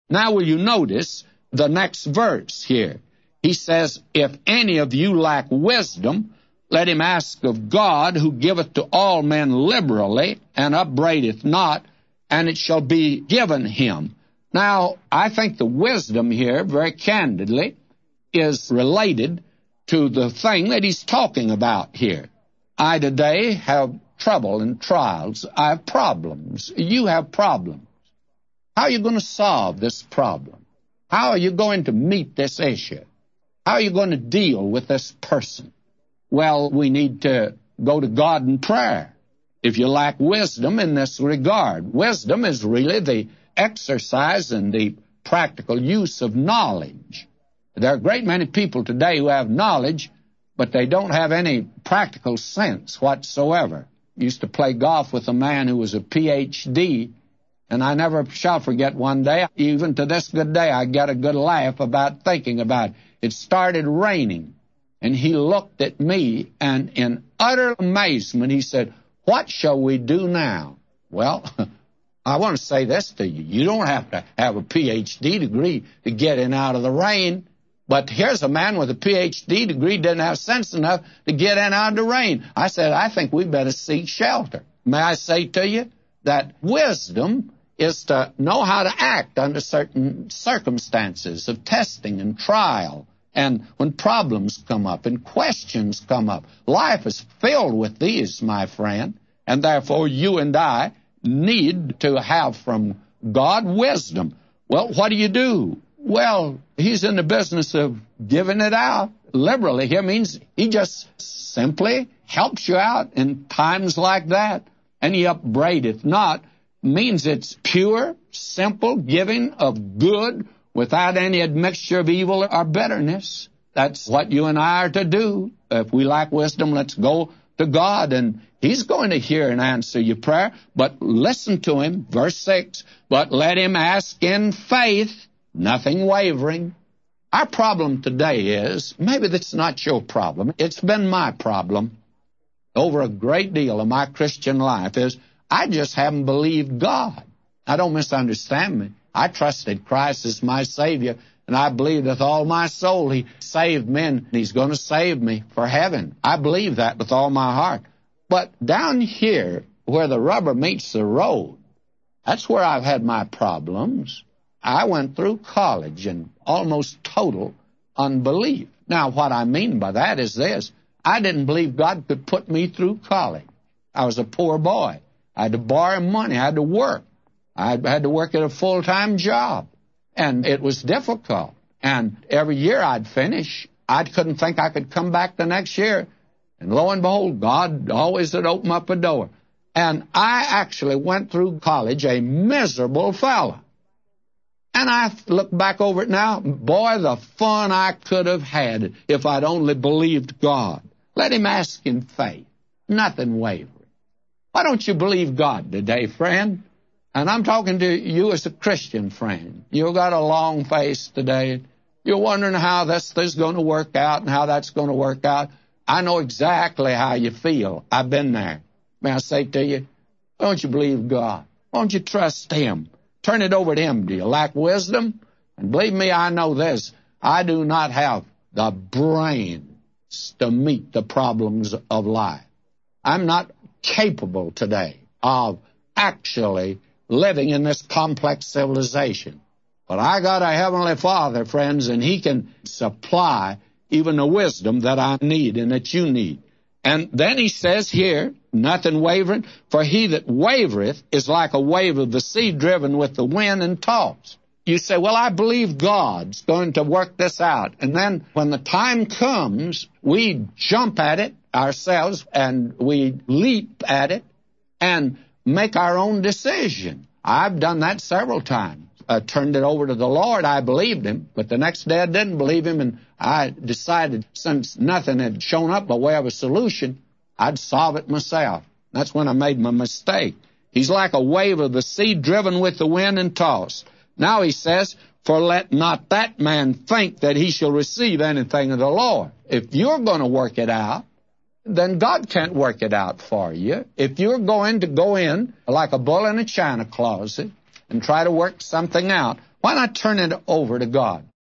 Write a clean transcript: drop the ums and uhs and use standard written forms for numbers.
Now will you notice the next verse here? He says, if any of you lack wisdom, let him ask of God, who giveth to all men liberally, and upbraideth not, and it shall be given him. Now, I think the wisdom here, very candidly, is related to the thing that he's talking about here. I today have trouble and trials. I have problems. You have problems. How are you going to solve this problem? How are you going to meet this issue? How are you going to deal with this person? Well, we need to go to God in prayer. If you lack wisdom in this regard, wisdom is really the exercise and the practical use of knowledge. There are a great many people today who have knowledge, but they don't have any practical sense whatsoever. I used to play golf with a man who was a Ph.D., and I never shall forget one day, even to this good day, I get a good laugh about thinking about it. It started raining, and he looked at me, and in utter amazement, he said, "What shall we do now?" Well, I want to say this to you. You don't have to have a Ph.D. degree to get in out of the rain. But here's a man with a Ph.D. degree didn't have sense enough to get in out of the rain. I said, I think we better seek shelter. May I say to you that wisdom is to know how to act under certain circumstances of testing and trial. And when problems come up and questions come up, life is filled with these, my friend. And therefore, you and I need to have from God wisdom. Well, what do? Well, he's in the business of giving it out liberally. Here means he just simply helps you out in times like that. And he upbraideth not means it's pure, simple giving of good without any admixture of evil or bitterness. That's what you and I are to do. If we lack wisdom, let's go to God, and he's going to hear and answer your prayer. But listen to him, verse 6, but let him ask in faith, nothing wavering. Our problem today is, maybe that's not your problem, it's been my problem over a great deal of my Christian life, is I just haven't believed God. Now, don't misunderstand me. I trusted Christ as my Savior, and I believed with all my soul He saved me, and He's going to save me for heaven. I believe that with all my heart. But down here, where the rubber meets the road, that's where I've had my problems. I went through college in almost total unbelief. Now, what I mean by that is this. I didn't believe God could put me through college. I was a poor boy. I had to borrow money. I had to work. I had to work at a full-time job. And it was difficult. And every year I'd finish. I couldn't think I could come back the next year. And lo and behold, God always would open up a door. And I actually went through college a miserable fella. And I look back over it now, boy, the fun I could have had if I'd only believed God. Let him ask in faith, nothing wavering. Why don't you believe God today, friend? And I'm talking to you as a Christian friend. You've got a long face today. You're wondering how this is going to work out and how that's going to work out. I know exactly how you feel. I've been there. May I say to you, why don't you believe God? Why don't you trust Him? Turn it over to Him. Do you lack wisdom? And believe me, I know this. I do not have the brains to meet the problems of life. I'm not capable today of actually living in this complex civilization. But I got a Heavenly Father, friends, and He can supply even the wisdom that I need and that you need. And then He says here, nothing wavering, for he that wavereth is like a wave of the sea driven with the wind and tossed. You say, well, I believe God's going to work this out. And then when the time comes, we jump at it ourselves and we leap at it and make our own decision. I've done that several times. I turned it over to the Lord. I believed Him, but the next day I didn't believe Him, and I decided since nothing had shown up by way of a solution, I'd solve it myself. That's when I made my mistake. He's like a wave of the sea driven with the wind and tossed. Now He says, for let not that man think that he shall receive anything of the Lord. If you're going to work it out, then God can't work it out for you. If you're going to go in like a bull in a china closet and try to work something out, Why not turn it over to God?